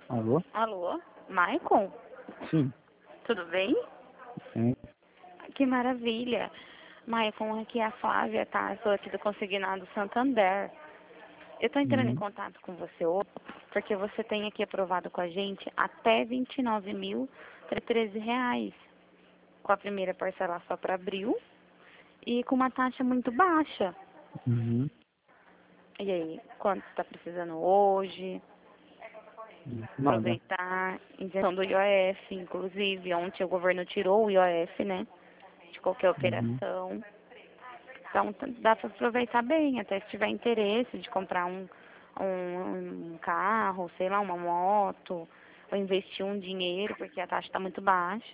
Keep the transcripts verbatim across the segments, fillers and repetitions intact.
Alô? Alô? Maicon? Sim. Tudo bem? Sim. Que maravilha. Maicon, aqui é a Flávia, tá? Sou aqui do Consignado Santander. Eu tô entrando em Uhum. contato com você hoje porque você tem aqui aprovado com a gente até vinte e nove mil e treze reais. Com a primeira parcela só para abril e com uma taxa muito baixa. Uhum. E aí, quanto você está precisando hoje? Nada. Aproveitar isenção do I O F, inclusive. Ontem o governo tirou o I O F, né? De qualquer Uhum. operação. Então t- dá para aproveitar bem, até se tiver interesse de comprar um, um, um carro, sei lá, uma moto, ou investir um dinheiro, porque a taxa está muito baixa.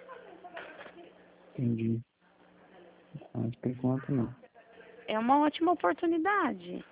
Entendi. Mas por enquanto não. É uma ótima oportunidade.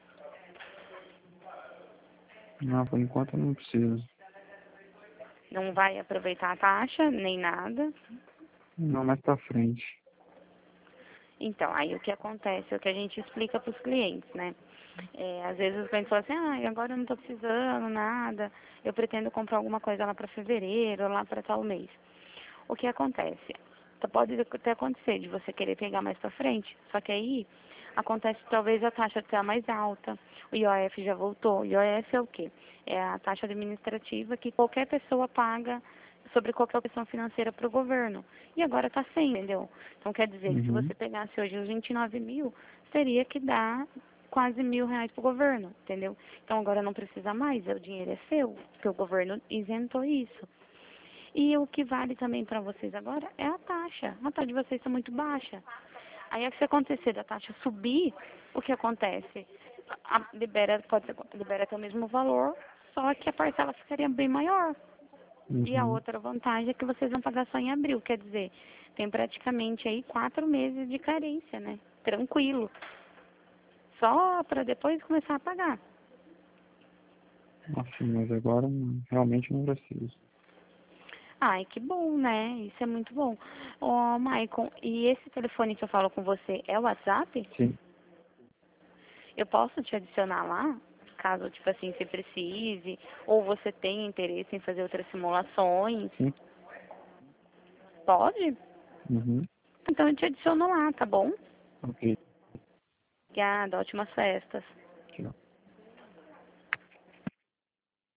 Não, por enquanto eu não preciso. Não vai aproveitar a taxa, nem nada. Não, mais pra frente. Então, aí o que acontece, é o que a gente explica para os clientes, né? É, às vezes os clientes falam assim, ah, agora eu não estou precisando nada, eu pretendo comprar alguma coisa lá para fevereiro, lá para tal mês. O que acontece? Tá- Pode até acontecer de você querer pegar mais para frente, só que aí acontece talvez a taxa estar mais alta, o I O F já voltou. O I O F é o quê? É a taxa administrativa que qualquer pessoa paga sobre qualquer opção financeira para o governo. E agora está sem, entendeu? Então quer dizer que se Uhum. você pegasse hoje os vinte e nove mil, teria que dar quase mil reais para o governo, entendeu? Então agora não precisa mais, o dinheiro é seu, porque o governo isentou isso. E o que vale também para vocês agora é a taxa. A taxa de vocês está muito baixa. Aí, se acontecer da taxa subir, o que acontece? A, libera, pode ser, libera até o mesmo valor, só que a parcela ficaria bem maior. E a Uhum. outra vantagem é que vocês vão pagar só em abril, quer dizer, tem praticamente aí quatro meses de carência, né? Tranquilo. Só para depois começar a pagar. Assim, mas agora não- realmente não preciso. Ai, que bom, né? Isso é muito bom. Ô, Maicon, e esse telefone que eu falo com você é o WhatsApp? Sim. Eu posso te adicionar lá? Caso, tipo assim, você precise, ou você tenha interesse em fazer outras simulações. Sim. Pode? Uhum. Então eu te adiciono lá, tá bom? Ok. Obrigada, ótimas festas.